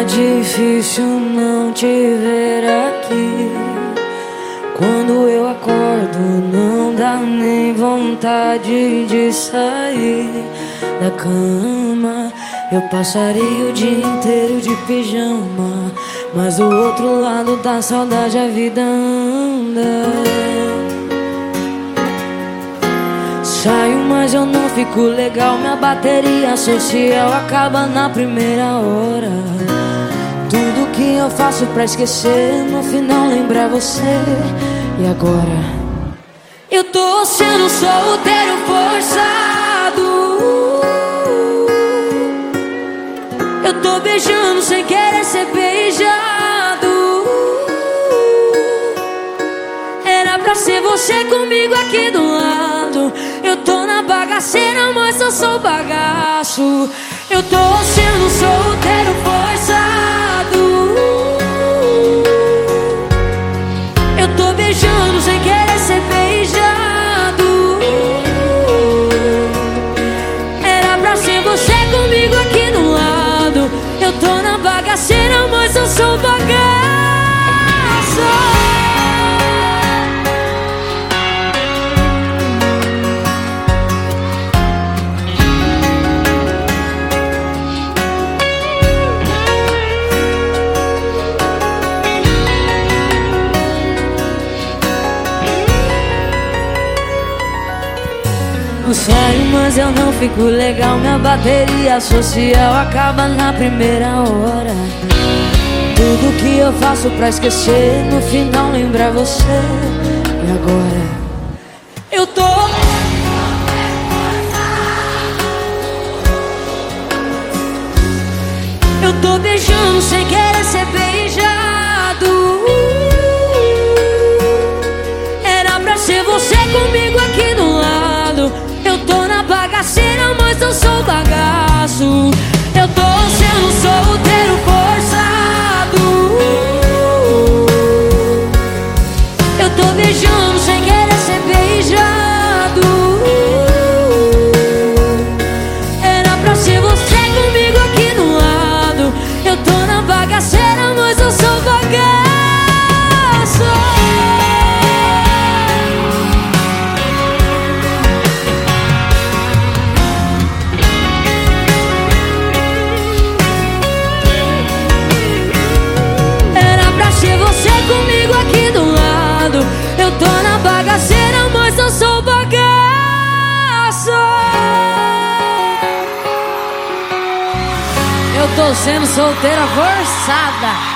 difícil não te ver aqui. Quando eu acordo não dá nem vontade de sair da cama. Eu passaria o dia inteiro de pijama, mas do outro lado da saudade a vida anda. Saio, mas eu não fico legal. Minha bateria social acaba na primeira hora. Tudo que eu faço pra esquecer, no final lembrar você. E agora? Eu tô sendo solteiro forçado. Eu tô beijando sem querer ser beijado. Era pra ser você comigo aqui do lado. Eu tô na bagaceira, mas eu sou bagaço. Eu tô sendo solteiro forçado. Eu tô beijando sem querer ser beijado. Era pra ser você comigo aqui do lado. Eu tô na bagaceira, mas eu sou bagaço. Eu saio, mas eu não fico legal. Minha bateria social acaba na primeira hora. Tudo que eu faço pra esquecer, no final lembrar você. E agora? Eu tô beijando sem querer ser beijado. Era pra ser você comigo aqui do lado. Eu tô na bagaceira, mas eu sou bagaço. Eu tô sendo solteiro forçado. Eu tô beijando sem querer ser beijado. Era pra ser você comigo aqui do lado. Eu tô na bagaceira, mas eu sou bagaço. Comigo aqui do lado. Eu tô na bagaceira, mas eu sou bagaço. Eu tô sendo solteira forçada.